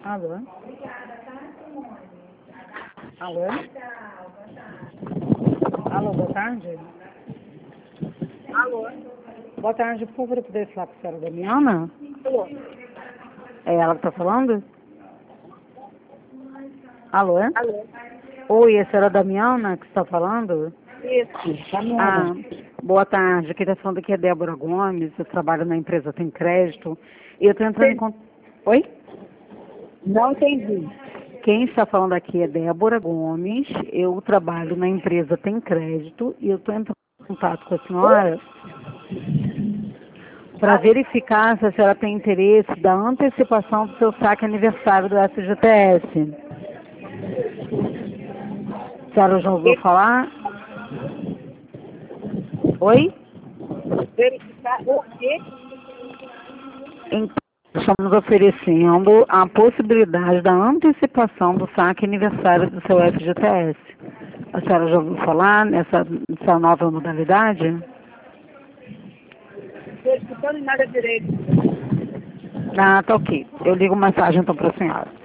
Alô? Alô? Alô, boa tarde. Alô? Boa tarde, por favor, eu poderia falar com a senhora Damiana? Alô? É ela que está falando? Alô? Alô? Oi, é a senhora Damiana que está falando? Isso, Ah, Damiana. boa tarde, quem está falando aqui é Débora Gomes, eu trabalho na empresa Tem Crédito, e eu estou entrando em contato... Oi? Não entendi. Quem está falando aqui é Débora Gomes, eu trabalho na empresa Tem Crédito, e eu estou entrando em contato com a senhora para verificar se a senhora tem interesse da antecipação do seu saque aniversário do FGTS. A senhora já ouviu falar? Oi? Verificar o quê? Então, estamos oferecendo a possibilidade da antecipação do saque aniversário do seu FGTS. A senhora já ouviu falar nessa nova modalidade? Estou escutando nada direito. Ah, tá ok. Eu ligo mensagem então para a senhora.